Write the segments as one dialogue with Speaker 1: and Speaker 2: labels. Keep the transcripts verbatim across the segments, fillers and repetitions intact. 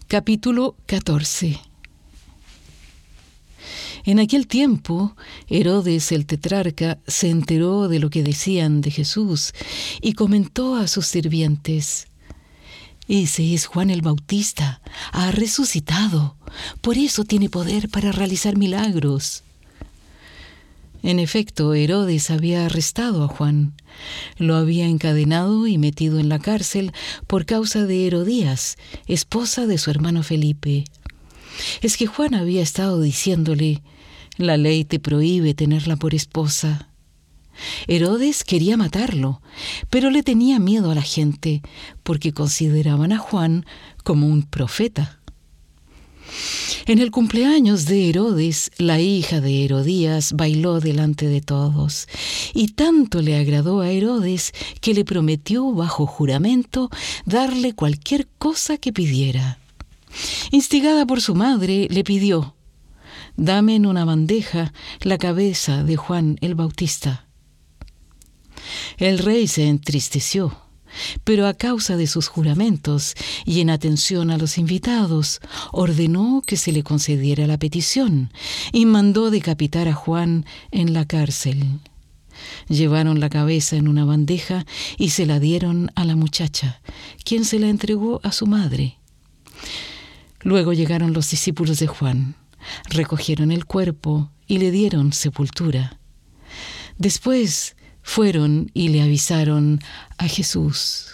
Speaker 1: Capítulo catorce. En aquel tiempo, Herodes el tetrarca se enteró de lo que decían de Jesús y comentó a sus sirvientes: «Ese es Juan el Bautista, ha resucitado, por eso tiene poder para realizar milagros». En efecto, Herodes había arrestado a Juan. Lo había encadenado y metido en la cárcel por causa de Herodías, esposa de su hermano Felipe. Es que Juan había estado diciéndole: «La ley te prohíbe tenerla por esposa». Herodes quería matarlo, pero le tenía miedo a la gente, porque consideraban a Juan como un profeta. En el cumpleaños de Herodes, la hija de Herodías bailó delante de todos, y tanto le agradó a Herodes que le prometió bajo juramento darle cualquier cosa que pidiera. Instigada por su madre, le pidió: «Dame en una bandeja la cabeza de Juan el Bautista». El rey se entristeció, pero a causa de sus juramentos y en atención a los invitados, ordenó que se le concediera la petición y mandó decapitar a Juan en la cárcel. Llevaron la cabeza en una bandeja y se la dieron a la muchacha, quien se la entregó a su madre. Luego llegaron los discípulos de Juan, recogieron el cuerpo y le dieron sepultura. Después fueron y le avisaron a Jesús.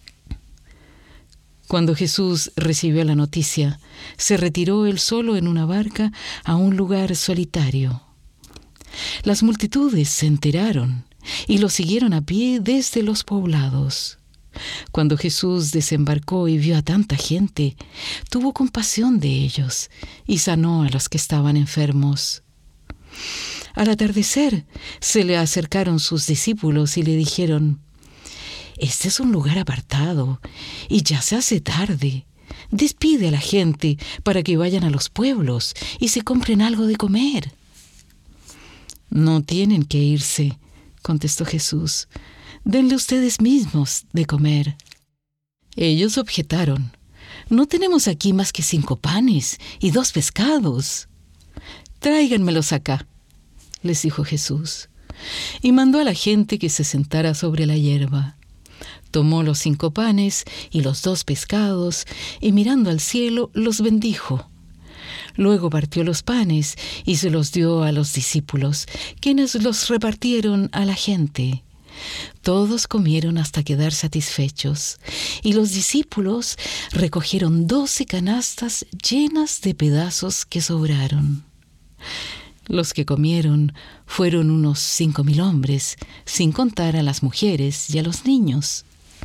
Speaker 1: Cuando Jesús recibió la noticia, se retiró él solo en una barca a un lugar solitario. Las multitudes se enteraron y lo siguieron a pie desde los poblados. Cuando Jesús desembarcó y vio a tanta gente, tuvo compasión de ellos y sanó a los que estaban enfermos. Al atardecer, se le acercaron sus discípulos y le dijeron: «Este es un lugar apartado y ya se hace tarde. Despide a la gente para que vayan a los pueblos y se compren algo de comer». «No tienen que irse», contestó Jesús. «Denle ustedes mismos de comer». Ellos objetaron: «No tenemos aquí más que cinco panes y dos pescados». «Tráiganmelos acá», les dijo Jesús, y mandó a la gente que se sentara sobre la hierba. Tomó los cinco panes y los dos pescados, y mirando al cielo los bendijo. Luego partió los panes y se los dio a los discípulos, quienes los repartieron a la gente. Todos comieron hasta quedar satisfechos, y los discípulos recogieron doce canastas llenas de pedazos que sobraron. Los que comieron fueron unos cinco mil hombres, sin contar a las mujeres y a los niños.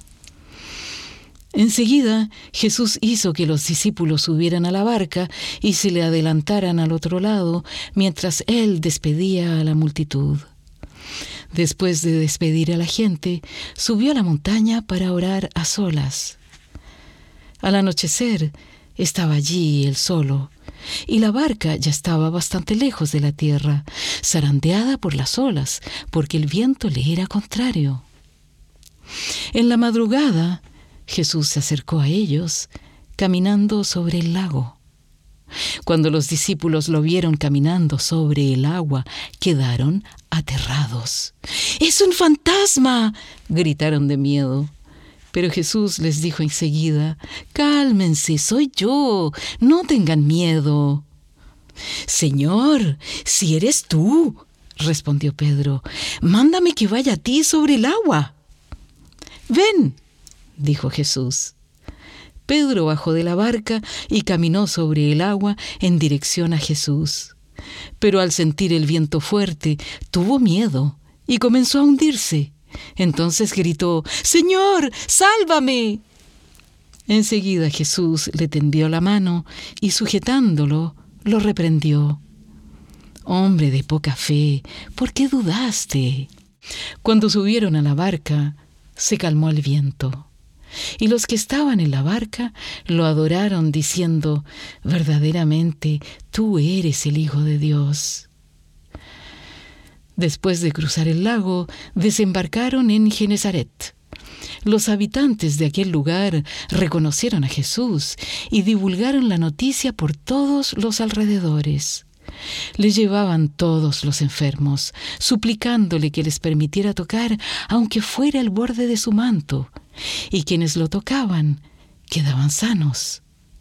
Speaker 1: Enseguida, Jesús hizo que los discípulos subieran a la barca y se le adelantaran al otro lado, mientras él despedía a la multitud. Después de despedir a la gente, subió a la montaña para orar a solas. Al anochecer, estaba allí él solo, y la barca ya estaba bastante lejos de la tierra, zarandeada por las olas, porque el viento le era contrario. En la madrugada, Jesús se acercó a ellos, caminando sobre el lago. Cuando los discípulos lo vieron caminando sobre el agua, quedaron aterrados. «¡Es un fantasma!», gritaron de miedo. Pero Jesús les dijo enseguida: «Cálmense, soy yo, no tengan miedo». «Señor, si eres tú», respondió Pedro, «mándame que vaya a ti sobre el agua». «Ven», dijo Jesús. Pedro bajó de la barca y caminó sobre el agua en dirección a Jesús. Pero al sentir el viento fuerte, tuvo miedo y comenzó a hundirse. Entonces gritó: «¡Señor, sálvame!». Enseguida Jesús le tendió la mano y, sujetándolo, lo reprendió: «Hombre de poca fe, ¿por qué dudaste?». Cuando subieron a la barca, se calmó el viento, y los que estaban en la barca lo adoraron diciendo: «Verdaderamente, tú eres el Hijo de Dios». Después de cruzar el lago, desembarcaron en Genesaret. Los habitantes de aquel lugar reconocieron a Jesús y divulgaron la noticia por todos los alrededores. Le llevaban todos los enfermos, suplicándole que les permitiera tocar, aunque fuera el borde de su manto, y quienes lo tocaban quedaban sanos.